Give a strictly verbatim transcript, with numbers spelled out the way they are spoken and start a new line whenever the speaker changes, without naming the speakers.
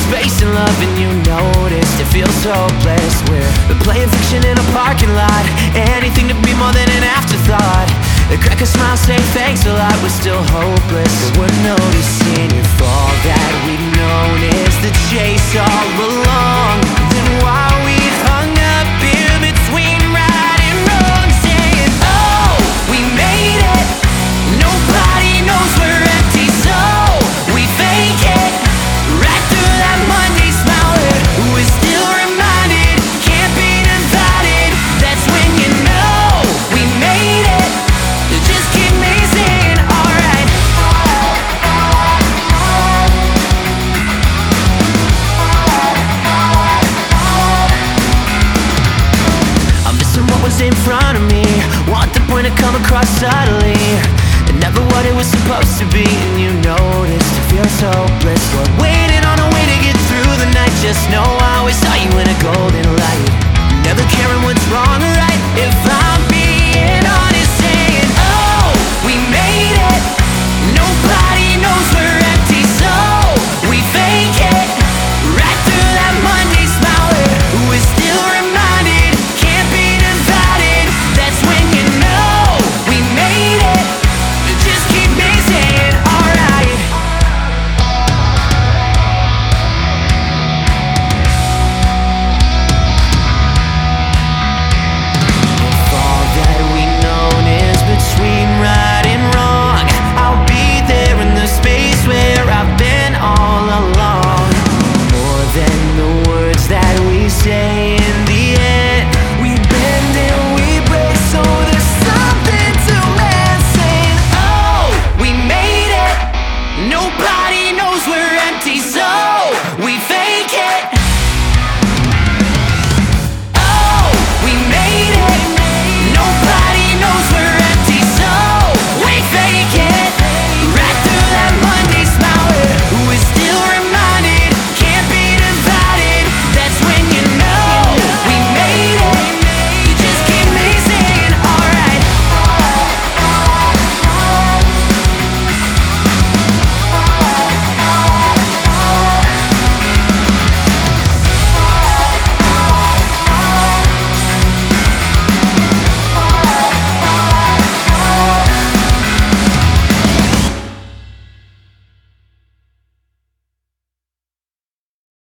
space and love and you noticed it feels hopeless. We're playing fiction in a parking lot, anything to be more than an afterthought. They crack a smile, say thanks a lot, we're still hopeless, but we're noticing you fall. That we've known is the chase all along. Then while we hung up in between right and wrong, saying, oh, we made it, nobody knows we're empty, so we fake it. Right through that Monday smile, we're still reminded, can't be divided. That's when you know we made it. Just keep me saying, alright. I'm missing what was in front of me, want the point to come across subtly, and never what it was supposed to be. And you noticed it feels hopeless, we're waiting on a way to get through the night. Just know I always saw you in a golden